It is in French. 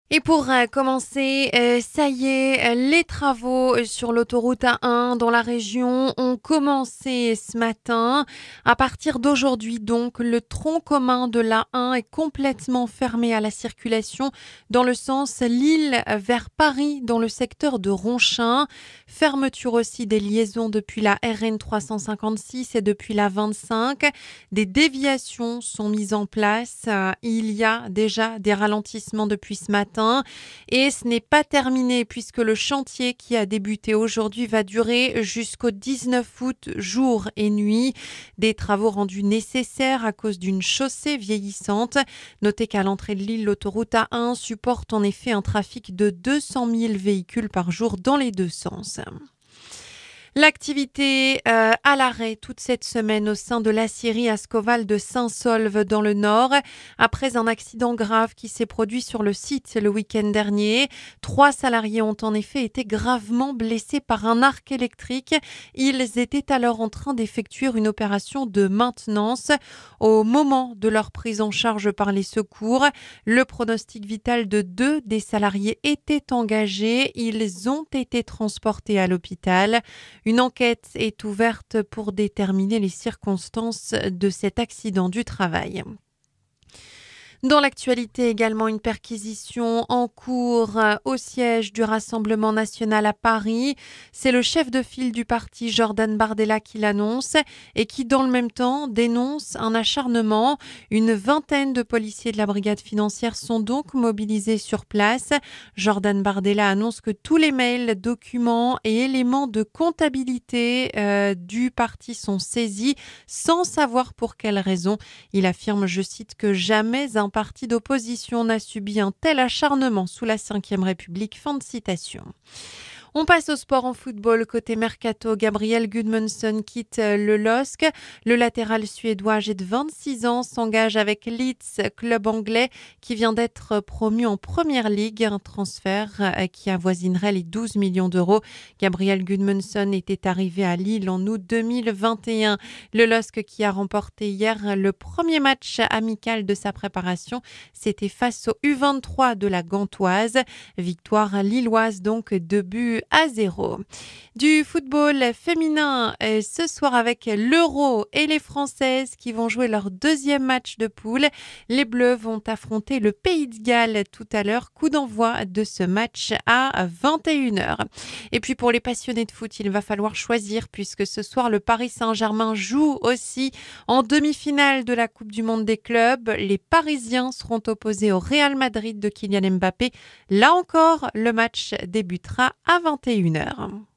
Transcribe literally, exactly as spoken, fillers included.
Et pour euh, commencer, euh, ça y est, euh, les travaux euh, sur l'autoroute A un dans la région ont commencé ce matin. À partir d'aujourd'hui, donc, le tronc commun de l'A un est complètement fermé à la circulation dans le sens Lille vers Paris dans le secteur de Ronchin. Fermeture aussi des liaisons depuis la R N trois cent cinquante-six et depuis la vingt-cinq. Des déviations sont mises en place. Euh, Il y a déjà des ralentissements depuis ce matin. Et ce n'est pas terminé puisque le chantier qui a débuté aujourd'hui va durer jusqu'au dix-neuf août, jour et nuit. Des travaux rendus nécessaires à cause d'une chaussée vieillissante. Notez qu'à l'entrée de Lille, l'autoroute A un supporte en effet un trafic de deux cent mille véhicules par jour dans les deux sens. L'activité euh, à l'arrêt toute cette semaine au sein de l'aciérie Ascoval de Saint-Saulve dans le Nord. Après un accident grave qui s'est produit sur le site le week-end dernier, trois salariés ont en effet été gravement blessés par un arc électrique. Ils étaient alors en train d'effectuer une opération de maintenance. Au moment de leur prise en charge par les secours, le pronostic vital de deux des salariés était engagé. Ils ont été transportés à l'hôpital. Une enquête est ouverte pour déterminer les circonstances de cet accident du travail. Dans l'actualité également, une perquisition en cours au siège du Rassemblement national à Paris. C'est le chef de file du parti Jordan Bardella qui l'annonce et qui dans le même temps dénonce un acharnement. Une vingtaine de policiers de la brigade financière sont donc mobilisés sur place. Jordan Bardella annonce que tous les mails, documents et éléments de comptabilité euh, du parti sont saisis sans savoir pour quelle raison. Il affirme, je cite, que jamais un parti d'opposition n'a subi un tel acharnement sous la cinquième République. Fin de citation. On passe au sport en football. Côté mercato, Gabriel Gudmundsson quitte le L O S C. Le latéral suédois âgé de vingt-six ans s'engage avec Leeds, club anglais qui vient d'être promu en Première Ligue. Un transfert qui avoisinerait les douze millions d'euros. Gabriel Gudmundsson était arrivé à Lille en août deux mille vingt et un. Le L O S C qui a remporté hier le premier match amical de sa préparation. C'était face au U vingt-trois de la Gantoise. Victoire lilloise donc, deux buts à zéro. Du football féminin euh, ce soir avec l'Euro et les Françaises qui vont jouer leur deuxième match de poule. Les Bleus vont affronter le Pays de Galles tout à l'heure. Coup d'envoi de ce match à vingt et une heures. Et puis pour les passionnés de foot, il va falloir choisir puisque ce soir le Paris Saint-Germain joue aussi en demi-finale de la Coupe du Monde des clubs. Les Parisiens seront opposés au Real Madrid de Kylian Mbappé. Là encore, le match débutera à vingt et une heures.